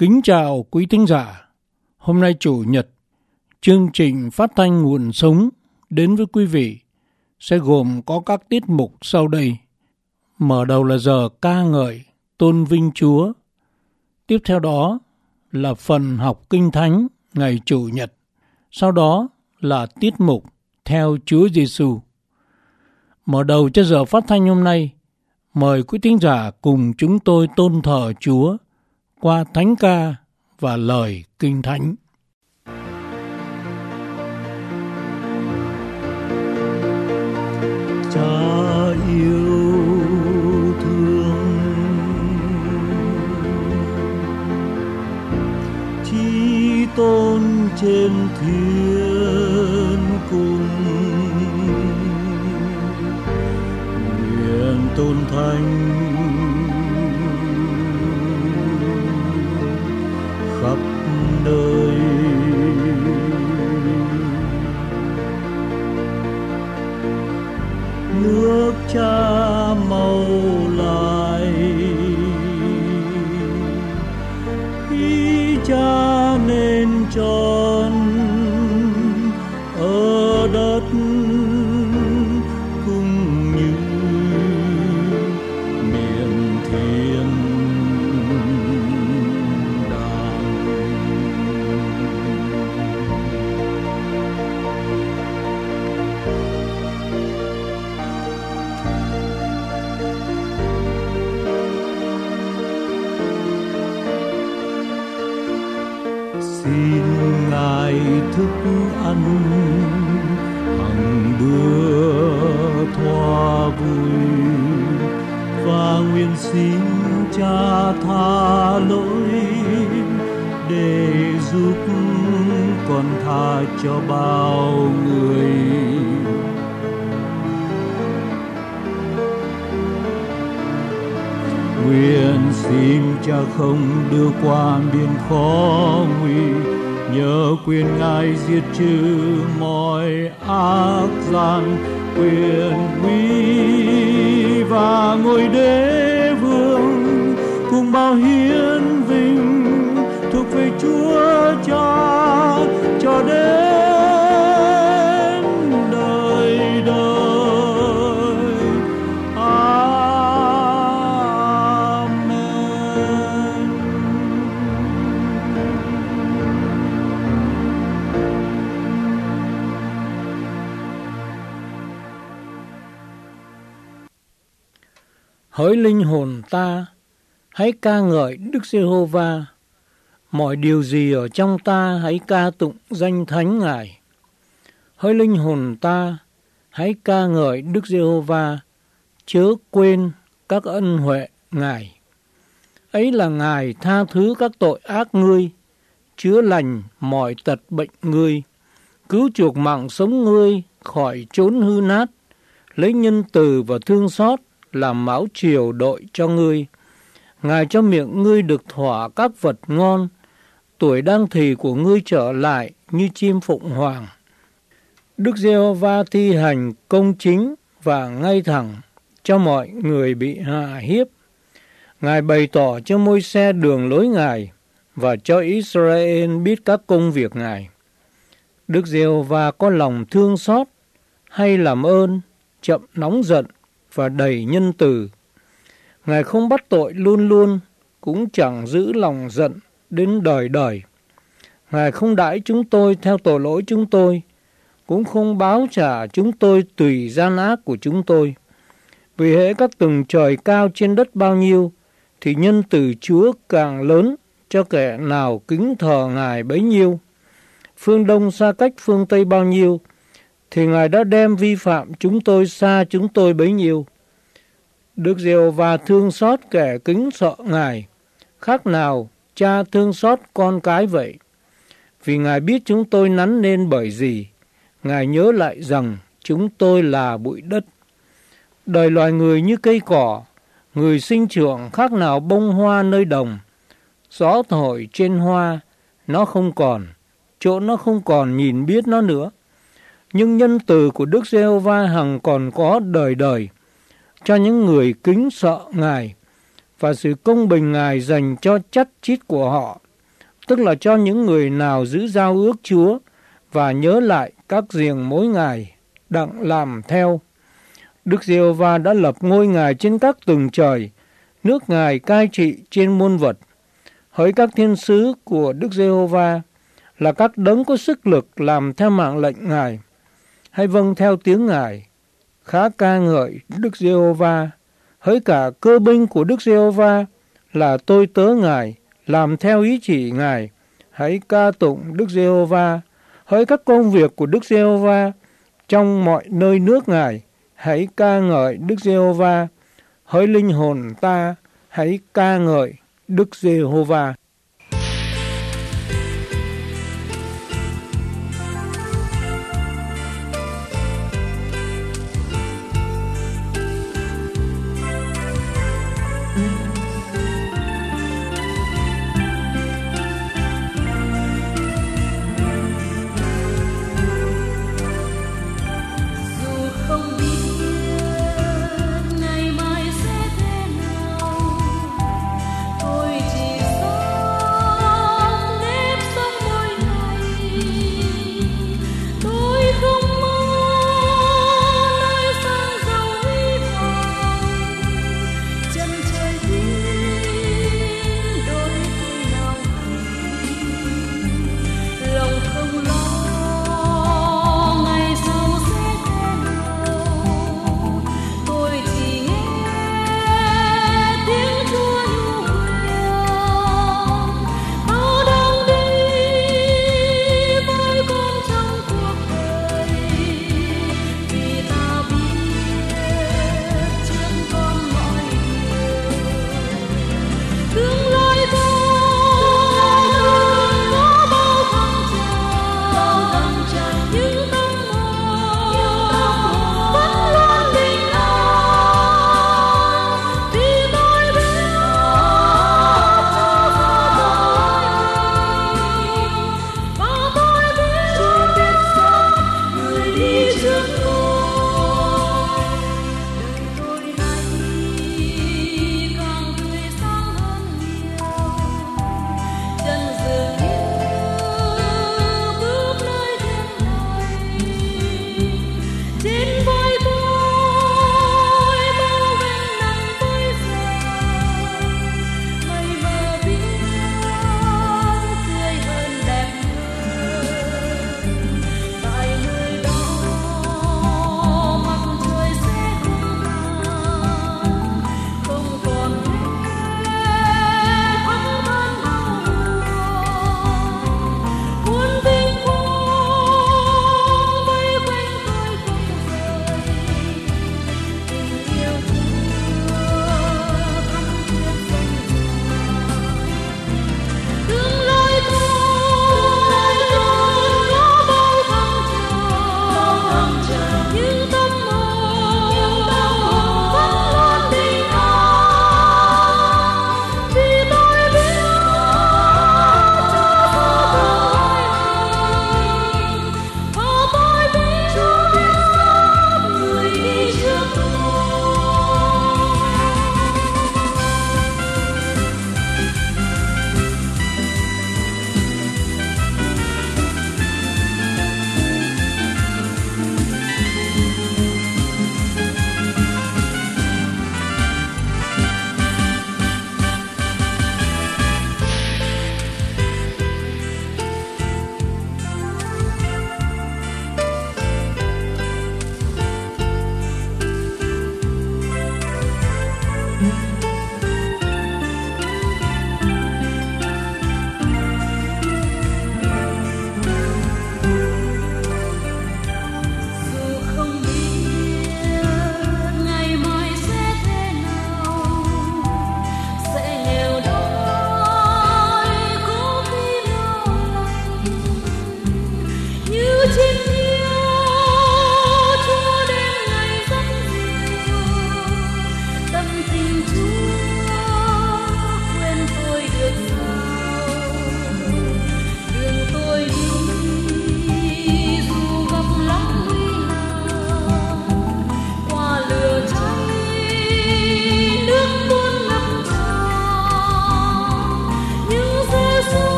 Kính chào quý thính giả. Hôm nay Chủ nhật, chương trình phát thanh nguồn sống đến với quý vị sẽ gồm có các tiết mục sau đây. Mở đầu là giờ ca ngợi tôn vinh Chúa. Tiếp theo đó là phần học Kinh Thánh ngày Chủ nhật. Sau đó là tiết mục theo Chúa Giêsu. Mở đầu cho giờ phát thanh hôm nay, mời quý thính giả cùng chúng tôi tôn thờ Chúa qua thánh ca và lời Kinh Thánh. Cha yêu thương, chí tôn trên thiên cung, nguyện tôn thánh khắp nơi. Nước Cha màu lại, khi Cha nên tròn ở đất cũng như miền thiên đàng. Xin Ngài thức ăn hằng bữa thoa vui, và nguyện xin Cha tha lỗi để giúp con tha cho bao người. Nguyện xin Cha không đưa qua biển khó nguy, nhờ quyền Ngài diệt trừ mọi ác gian, quyền uy và ngôi đế vương cùng bao hiến vinh thuộc về Chúa Cha cho đến đời đời. Amen. Hỡi linh hồn ta, hãy ca ngợi Đức Giê-hô-va. Mọi điều gì ở trong ta hãy ca tụng danh thánh Ngài. Hỡi linh hồn ta, hãy ca ngợi Đức Giê-hô-va, chớ quên các ân huệ Ngài. Ấy là Ngài tha thứ các tội ác ngươi, chữa lành mọi tật bệnh ngươi, cứu chuộc mạng sống ngươi khỏi chốn hư nát, lấy nhân từ và thương xót làm máu chiều đội cho ngươi. Ngài cho miệng ngươi được thỏa các vật ngon, tuổi đang thì của ngươi trở lại như chim phụng hoàng. Đức Giê-hô-va thi hành công chính và ngay thẳng cho mọi người bị hạ hiếp. Ngài bày tỏ cho Môi-se đường lối Ngài và cho Israel biết các công việc Ngài. Đức Giê-hô-va có lòng thương xót hay làm ơn, chậm nóng giận và đầy nhân từ. Ngài không bắt tội luôn luôn, cũng chẳng giữ lòng giận đến đời đời. Ngài không đãi chúng tôi theo tội lỗi chúng tôi, cũng không báo trả chúng tôi tùy gian ác của chúng tôi. Vì hễ các tầng trời cao trên đất bao nhiêu, thì nhân từ Chúa càng lớn cho kẻ nào kính thờ Ngài bấy nhiêu. Phương Đông xa cách phương Tây bao nhiêu, thì Ngài đã đem vi phạm chúng tôi xa chúng tôi bấy nhiêu. Đức Giê-hô-va thương xót kẻ kính sợ Ngài, khác nào cha thương xót con cái vậy. Vì Ngài biết chúng tôi nắn nên bởi gì, Ngài nhớ lại rằng chúng tôi là bụi đất. Đời loài người như cây cỏ, người sinh trưởng khác nào bông hoa nơi đồng. Gió thổi trên hoa, nó không còn, chỗ nó không còn nhìn biết nó nữa. Nhưng nhân từ của Đức Giê-hô-va hằng còn có đời đời cho những người kính sợ Ngài, và sự công bình Ngài dành cho chắt chít của họ tức là cho những người nào giữ giao ước Chúa và nhớ lại các riêng mỗi ngày, đặng làm theo. Đức Giê-hô-va đã lập ngôi Ngài trên các tầng trời, nước Ngài cai trị trên muôn vật. Hỡi các thiên sứ của Đức Giê-hô-va là các đấng có sức lực làm theo mạng lệnh Ngài. Hãy vâng theo tiếng Ngài, khá ca ngợi Đức Giê-hô-va. Hỡi cả cơ binh của Đức Giê-hô-va là tôi tớ Ngài, làm theo ý chỉ Ngài. Hãy ca tụng Đức Giê-hô-va. Hỡi các công việc của Đức Giê-hô-va trong mọi nơi nước Ngài, hãy ca ngợi Đức Giê-hô-va. Hỡi linh hồn ta, hãy ca ngợi Đức Giê-hô-va. Ngày mai sẽ thế nào, tôi chỉ sống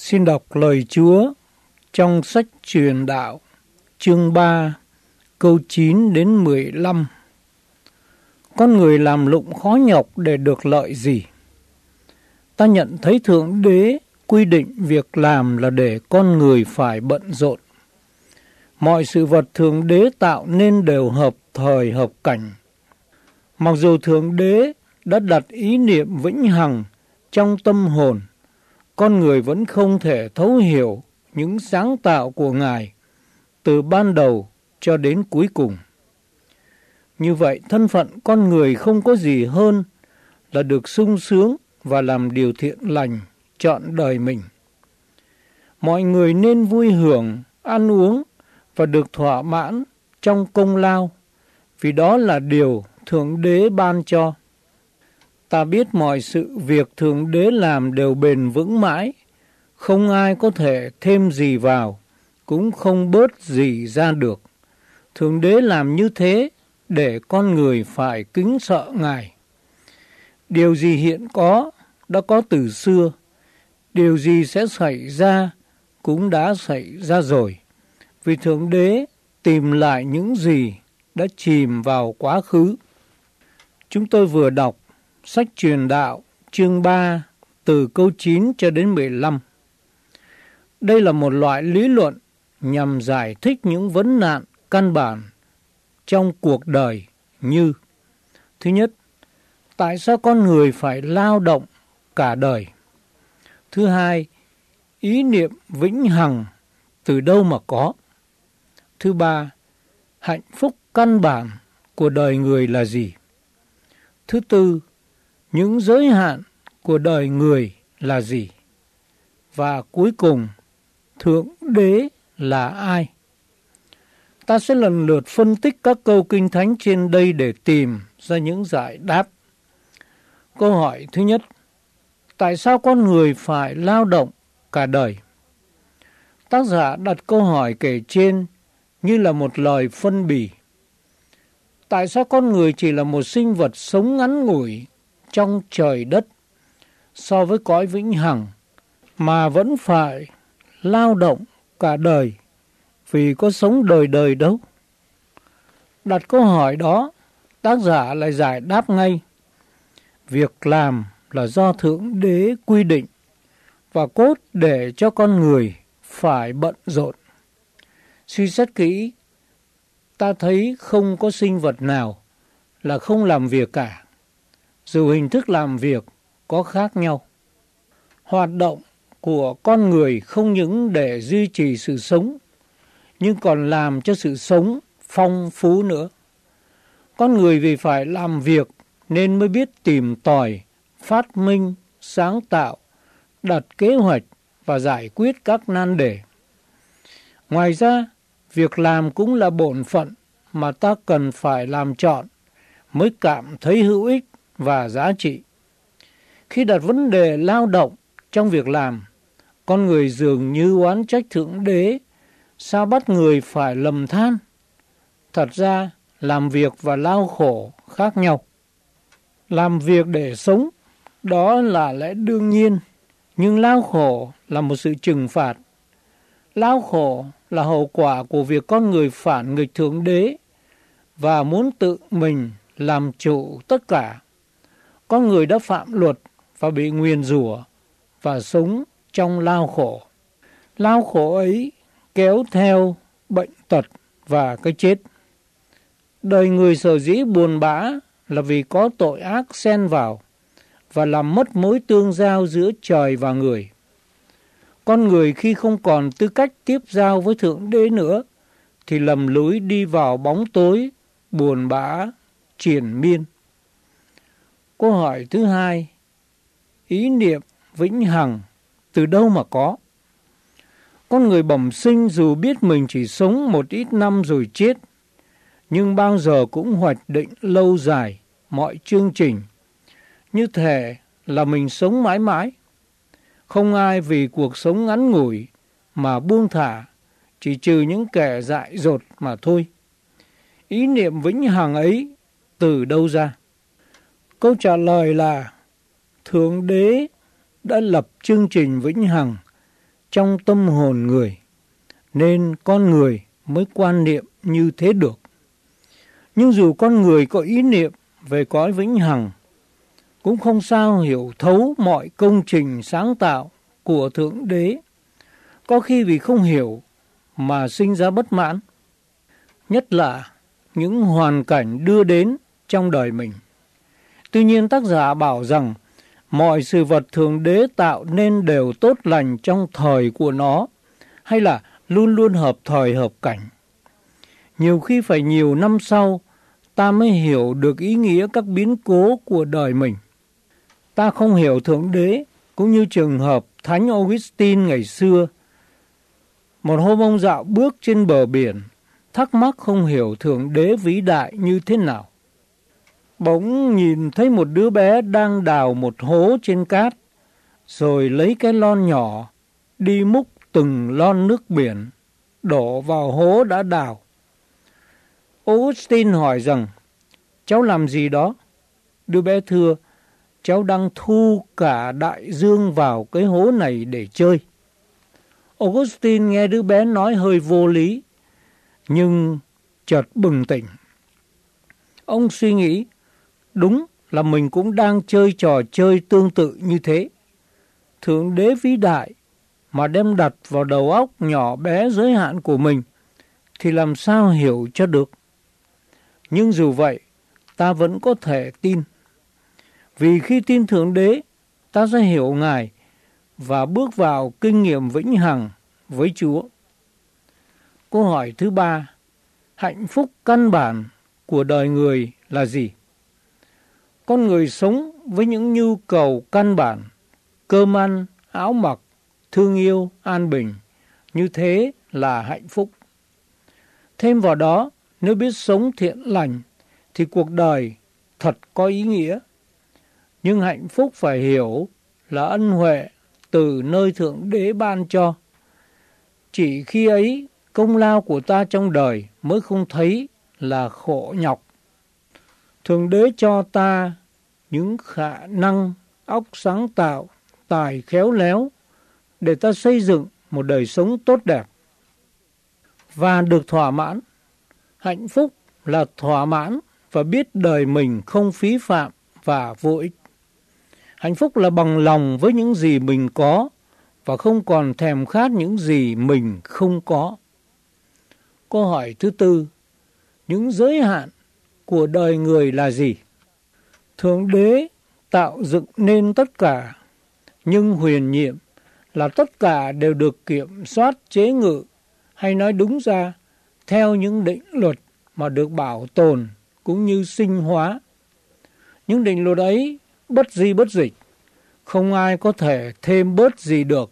Xin đọc lời Chúa trong sách Truyền Đạo, chương 3, câu 9 đến 15. Con người làm lụng khó nhọc để được lợi gì? Ta nhận thấy Thượng Đế quy định việc làm là để con người phải bận rộn. Mọi sự vật Thượng Đế tạo nên đều hợp thời hợp cảnh. Mặc dù Thượng Đế đã đặt ý niệm vĩnh hằng trong tâm hồn, con người vẫn không thể thấu hiểu những sáng tạo của Ngài từ ban đầu cho đến cuối cùng. Như vậy, thân phận con người không có gì hơn là được sung sướng và làm điều thiện lành trọn đời mình. Mọi người nên vui hưởng, ăn uống và được thỏa mãn trong công lao, vì đó là điều Thượng Đế ban cho. Ta biết mọi sự việc Thượng Đế làm đều bền vững mãi, không ai có thể thêm gì vào, cũng không bớt gì ra được. Thượng Đế làm như thế để con người phải kính sợ Ngài. Điều gì hiện có đã có từ xưa, điều gì sẽ xảy ra cũng đã xảy ra rồi, vì Thượng Đế tìm lại những gì đã chìm vào quá khứ. Chúng tôi vừa đọc sách Truyền Đạo chương 3 từ câu 9 cho đến 15. Đây là một loại lý luận nhằm giải thích những vấn nạn căn bản trong cuộc đời như: thứ nhất, tại sao con người phải lao động cả đời? Thứ hai, ý niệm vĩnh hằng từ đâu mà có? Thứ ba, hạnh phúc căn bản của đời người là gì? Thứ tư, những giới hạn của đời người là gì? Và cuối cùng, Thượng Đế là ai? Ta sẽ lần lượt phân tích các câu Kinh Thánh trên đây để tìm ra những giải đáp. Câu hỏi thứ nhất, tại sao con người phải lao động cả đời? Tác giả đặt câu hỏi kể trên như là một lời phân bì. Tại sao con người chỉ là một sinh vật sống ngắn ngủi trong trời đất so với cõi vĩnh hằng mà vẫn phải lao động cả đời, vì có sống đời đời đâu? Đặt câu hỏi đó, tác giả lại giải đáp ngay. Việc làm là do Thượng Đế quy định và cốt để cho con người phải bận rộn. Suy xét kỹ, ta thấy không có sinh vật nào là không làm việc cả, dù hình thức làm việc có khác nhau. Hoạt động của con người không những để duy trì sự sống, nhưng còn làm cho sự sống phong phú nữa. Con người vì phải làm việc nên mới biết tìm tòi, phát minh, sáng tạo, đặt kế hoạch và giải quyết các nan đề. Ngoài ra, việc làm cũng là bổn phận mà ta cần phải làm trọn mới cảm thấy hữu ích và giá trị. Khi đặt vấn đề lao động trong việc làm, con người dường như oán trách Thượng Đế, sao bắt người phải lầm than? Thật ra, làm việc và lao khổ khác nhau. Làm việc để sống, đó là lẽ đương nhiên, nhưng lao khổ là một sự trừng phạt. Lao khổ là hậu quả của việc con người phản nghịch Thượng Đế và muốn tự mình làm chủ tất cả. Con người đã phạm luật và bị nguyền rủa và sống trong lao khổ. Lao khổ ấy kéo theo bệnh tật và cái chết. Đời người sở dĩ buồn bã là vì có tội ác xen vào và làm mất mối tương giao giữa trời và người. Con người khi không còn tư cách tiếp giao với Thượng Đế nữa thì lầm lũi đi vào bóng tối, buồn bã, triền miên. Câu hỏi thứ hai, ý niệm vĩnh hằng từ đâu mà có? Con người bẩm sinh dù biết mình chỉ sống một ít năm rồi chết, nhưng bao giờ cũng hoạch định lâu dài mọi chương trình, như thể là mình sống mãi mãi. Không ai vì cuộc sống ngắn ngủi mà buông thả, chỉ trừ những kẻ dại dột mà thôi. Ý niệm vĩnh hằng ấy từ đâu ra? Câu trả lời là Thượng Đế đã lập chương trình vĩnh hằng trong tâm hồn người, nên con người mới quan niệm như thế được. Nhưng dù con người có ý niệm về cõi vĩnh hằng, cũng không sao hiểu thấu mọi công trình sáng tạo của Thượng Đế, có khi vì không hiểu mà sinh ra bất mãn, nhất là những hoàn cảnh đưa đến trong đời mình. Tuy nhiên tác giả bảo rằng mọi sự vật Thượng Đế tạo nên đều tốt lành trong thời của nó, hay là luôn luôn hợp thời hợp cảnh. Nhiều khi phải nhiều năm sau, ta mới hiểu được ý nghĩa các biến cố của đời mình. Ta không hiểu Thượng Đế, cũng như trường hợp Thánh Augustine ngày xưa. Một hôm ông dạo bước trên bờ biển, thắc mắc không hiểu Thượng Đế vĩ đại như thế nào. Bỗng nhìn thấy một đứa bé đang đào một hố trên cát, rồi lấy cái lon nhỏ, đi múc từng lon nước biển, đổ vào hố đã đào. Augustine hỏi rằng, cháu làm gì đó? Đứa bé thưa, cháu đang thu cả đại dương vào cái hố này để chơi. Augustine nghe đứa bé nói hơi vô lý, nhưng chợt bừng tỉnh. Ông suy nghĩ, đúng là mình cũng đang chơi trò chơi tương tự như thế. Thượng Đế vĩ đại mà đem đặt vào đầu óc nhỏ bé giới hạn của mình, thì làm sao hiểu cho được. Nhưng dù vậy, ta vẫn có thể tin. Vì khi tin Thượng Đế, ta sẽ hiểu Ngài và bước vào kinh nghiệm vĩnh hằng với Chúa. Câu hỏi thứ 3, hạnh phúc căn bản của đời người là gì? Con người sống với những nhu cầu căn bản, cơm ăn, áo mặc, thương yêu, an bình, như thế là hạnh phúc. Thêm vào đó, nếu biết sống thiện lành, thì cuộc đời thật có ý nghĩa. Nhưng hạnh phúc phải hiểu là ân huệ từ nơi Thượng Đế ban cho. Chỉ khi ấy, công lao của ta trong đời mới không thấy là khổ nhọc. Thượng Đế cho ta những khả năng, óc sáng tạo, tài khéo léo để ta xây dựng một đời sống tốt đẹp và được thỏa mãn. Hạnh phúc là thỏa mãn và biết đời mình không phí phạm và vô ích. Hạnh phúc là bằng lòng với những gì mình có và không còn thèm khát những gì mình không có. Câu hỏi thứ 4, những giới hạn của đời người là gì? Thượng Đế tạo dựng nên tất cả, nhưng huyền nhiệm là tất cả đều được kiểm soát chế ngự, hay nói đúng ra, theo những định luật mà được bảo tồn cũng như sinh hóa. Những định luật ấy bất di bất dịch, không ai có thể thêm bớt gì được.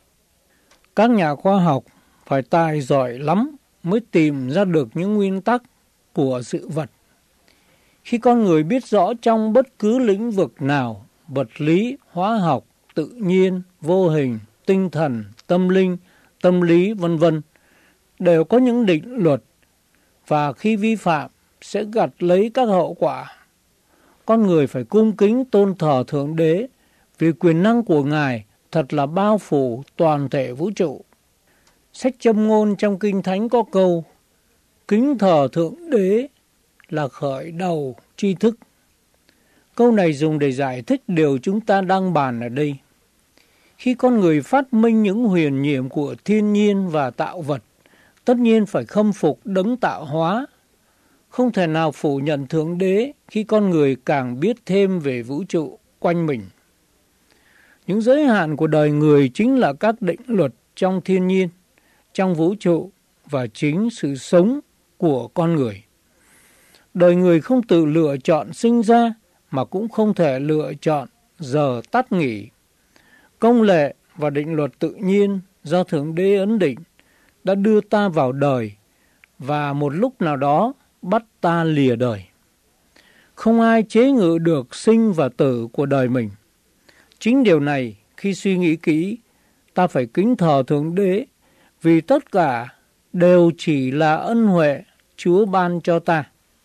Các nhà khoa học phải tài giỏi lắm mới tìm ra được những nguyên tắc của sự vật. Khi con người biết rõ trong bất cứ lĩnh vực nào, vật lý, hóa học, tự nhiên, vô hình, tinh thần, tâm linh, tâm lý, vân vân, đều có những định luật, và khi vi phạm sẽ gặt lấy các hậu quả. Con người phải cung kính tôn thờ Thượng Đế, vì quyền năng của Ngài thật là bao phủ toàn thể vũ trụ. Sách Châm Ngôn trong Kinh Thánh có câu, kính thờ Thượng Đế là khởi đầu tri thức. Câu này dùng để giải thích điều chúng ta đang bàn ở đây. Khi con người phát minh những huyền nhiệm của thiên nhiên và tạo vật, tất nhiên phải khâm phục đấng tạo hóa. Không thể nào phủ nhận Thượng Đế khi con người càng biết thêm về vũ trụ quanh mình. Những giới hạn của đời người chính là các định luật trong thiên nhiên, trong vũ trụ và chính sự sống của con người. Đời người không tự lựa chọn sinh ra mà cũng không thể lựa chọn giờ tắt nghỉ. Công lệ và định luật tự nhiên do Thượng Đế ấn định đã đưa ta vào đời và một lúc nào đó bắt ta lìa đời. Không ai chế ngự được sinh và tử của đời mình. Chính điều này, khi suy nghĩ kỹ, ta phải kính thờ Thượng Đế, vì tất cả đều chỉ là ân huệ Chúa ban cho ta.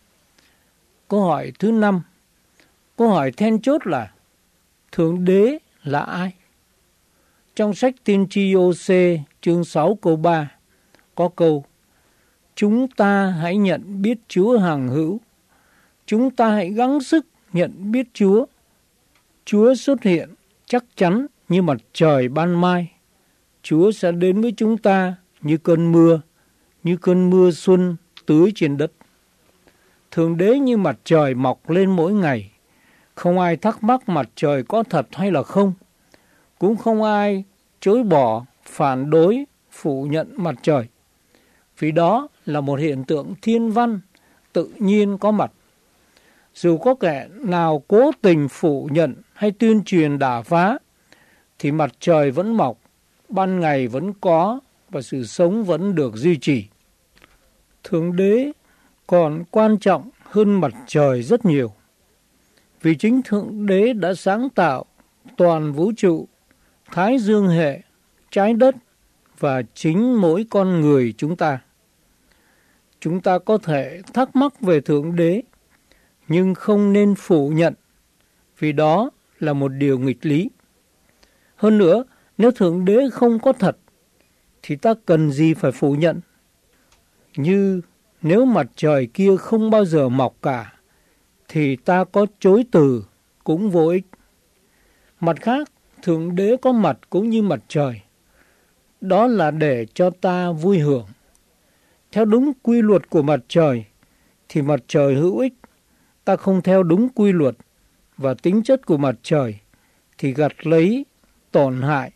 Câu hỏi thứ 5, câu hỏi then chốt là Thượng Đế là ai? Trong sách tiên tri Ô-sê chương 6 câu 3 có câu: chúng ta hãy nhận biết Chúa hằng hữu. Chúng ta hãy gắng sức nhận biết Chúa. Chúa xuất hiện chắc chắn như mặt trời ban mai. Chúa sẽ đến với chúng ta như cơn mưa xuân tưới trên đất. Thượng Đế như mặt trời mọc lên mỗi ngày. Không ai thắc mắc mặt trời có thật hay là không. Cũng không ai chối bỏ, phản đối, phủ nhận mặt trời. Vì đó là một hiện tượng thiên văn, tự nhiên có mặt. Dù có kẻ nào cố tình phủ nhận hay tuyên truyền đả phá, thì mặt trời vẫn mọc, ban ngày vẫn có và sự sống vẫn được duy trì. Thượng Đế còn quan trọng hơn mặt trời rất nhiều. Vì chính Thượng Đế đã sáng tạo toàn vũ trụ, thái dương hệ, trái đất và chính mỗi con người chúng ta. Chúng ta có thể thắc mắc về Thượng Đế, nhưng không nên phủ nhận, vì đó là một điều nghịch lý. Hơn nữa, nếu Thượng Đế không có thật, thì ta cần gì phải phủ nhận? Như nếu mặt trời kia không bao giờ mọc cả, thì ta có chối từ cũng vô ích. Mặt khác, Thượng Đế có mặt cũng như mặt trời. Đó là để cho ta vui hưởng. Theo đúng quy luật của mặt trời, thì mặt trời hữu ích. Ta không theo đúng quy luật và tính chất của mặt trời, thì gặt lấy tổn hại.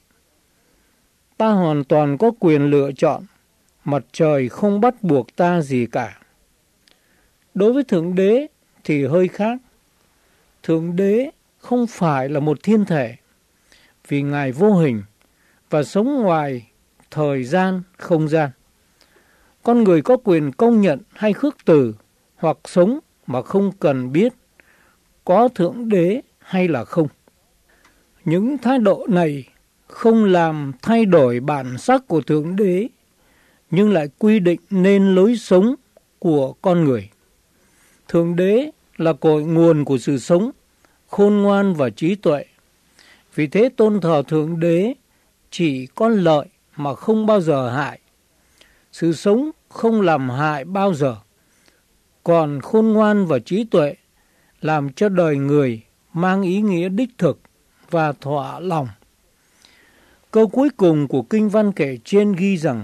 Ta hoàn toàn có quyền lựa chọn. Mặt trời không bắt buộc ta gì cả. Đối với Thượng Đế thì hơi khác. Thượng Đế không phải là một thiên thể, vì Ngài vô hình và sống ngoài thời gian, không gian. Con người có quyền công nhận hay khước từ, hoặc sống mà không cần biết có Thượng Đế hay là không. Những thái độ này không làm thay đổi bản sắc của Thượng Đế, nhưng lại quy định nên lối sống của con người. Thượng Đế là cội nguồn của sự sống, khôn ngoan và trí tuệ. Vì thế tôn thờ Thượng Đế chỉ có lợi mà không bao giờ hại. Sự sống không làm hại bao giờ. Còn khôn ngoan và trí tuệ làm cho đời người mang ý nghĩa đích thực và thỏa lòng. Câu cuối cùng của kinh văn kể trên ghi rằng: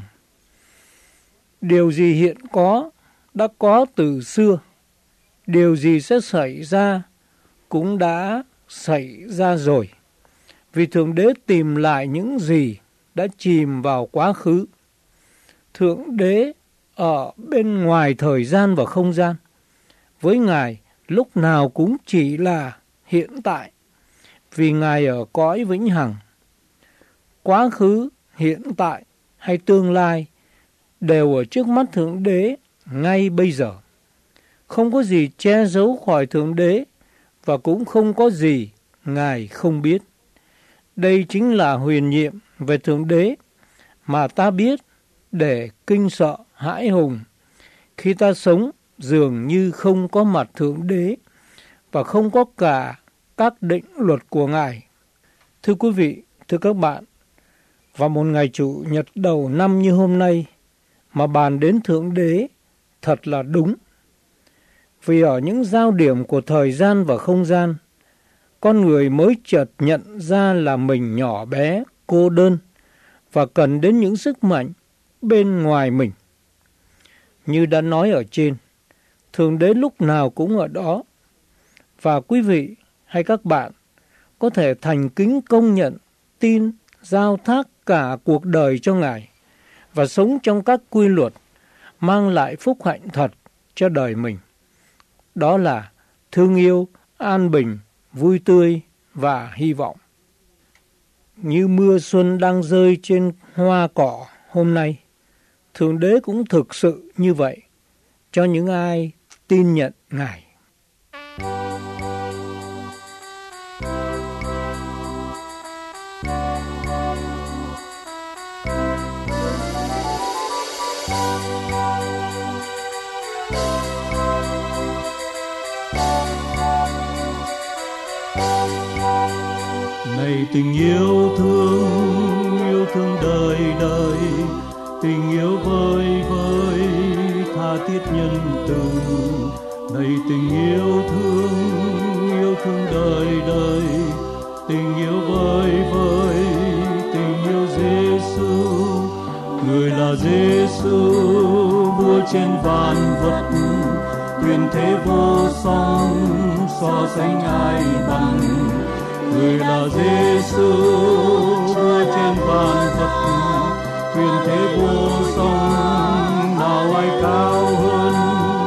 điều gì hiện có đã có từ xưa, điều gì sẽ xảy ra cũng đã xảy ra rồi. Vì Thượng Đế tìm lại những gì đã chìm vào quá khứ. Thượng Đế ở bên ngoài thời gian và không gian. Với Ngài lúc nào cũng chỉ là hiện tại, vì Ngài ở cõi vĩnh hằng. Quá khứ, hiện tại hay tương lai đều ở trước mắt Thượng Đế ngay bây giờ. Không có gì che giấu khỏi Thượng Đế và cũng không có gì Ngài không biết. Đây chính là huyền nhiệm về Thượng Đế mà ta biết để kinh sợ hãi hùng khi ta sống dường như không có mặt Thượng Đế và không có cả các định luật của Ngài. Thưa quý vị, thưa các bạn, vào một ngày Chủ nhật đầu năm như hôm nay mà bàn đến Thượng Đế thật là đúng. Vì ở những giao điểm của thời gian và không gian, con người mới chợt nhận ra là mình nhỏ bé, cô đơn và cần đến những sức mạnh bên ngoài mình. Như đã nói ở trên, Thượng Đế lúc nào cũng ở đó. Và quý vị hay các bạn có thể thành kính công nhận, tin, giao thác cả cuộc đời cho Ngài và sống trong các quy luật mang lại phúc hạnh thật cho đời mình. Đó là thương yêu, an bình, vui tươi và hy vọng. Như mưa xuân đang rơi trên hoa cỏ hôm nay, Thượng Đế cũng thực sự như vậy cho những ai tin nhận Ngài. Này tình yêu thương thương đời đời, tình yêu vơi vơi tha thiết nhân từ, đầy tình yêu thương đời đời, tình yêu vơi vơi, tình yêu Giêsu, người là Giêsu vua trên vạn vật, quyền thế vô song so sánh ai bằng, người là Giêsu vua trên vạn vật, quyền thế vô song nào ai cao hơn.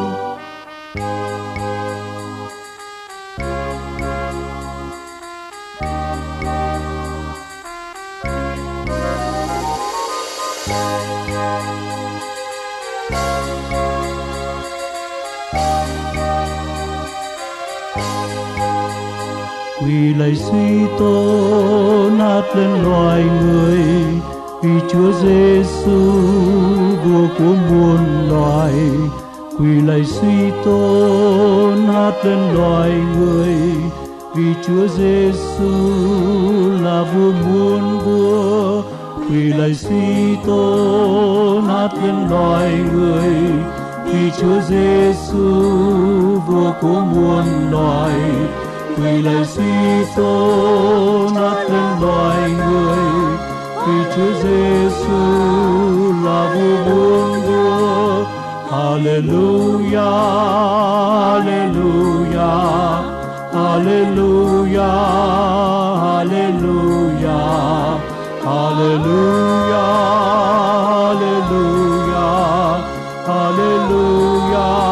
Quỳ lạy suy tôn hát lên loài người, vì Chúa Giêsu vua của muôn loài. Quỳ lạy suy tôn hát lên loài người, vì Chúa Giêsu là vua muôn vua. Quỳ lạy suy tôn hát lên loài người, vì Chúa Giêsu vua của muôn loài. Quỳ lạy suy tôn hát lên loài người, vì Chúa Giêsu là vua muôn vua. Hallelujah, hallelujah, hallelujah, hallelujah, hallelujah, hallelujah, hallelujah.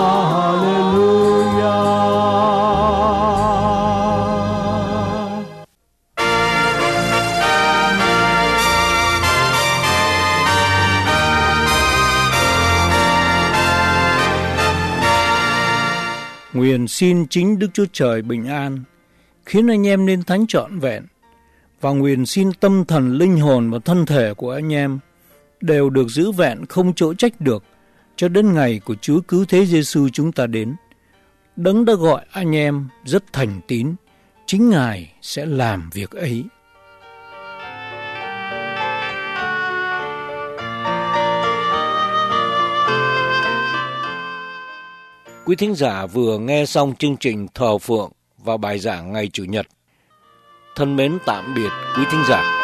Nguyện xin chính Đức Chúa Trời bình an, khiến anh em nên thánh trọn vẹn, và nguyện xin tâm thần, linh hồn và thân thể của anh em đều được giữ vẹn không chỗ trách được, cho đến ngày của Chúa Cứu Thế Giêsu chúng ta đến. Đấng đã gọi anh em rất thành tín, chính Ngài sẽ làm việc ấy. Quý thính giả vừa nghe xong chương trình Thờ Phượng và bài giảng ngày Chủ nhật. Thân mến tạm biệt quý thính giả.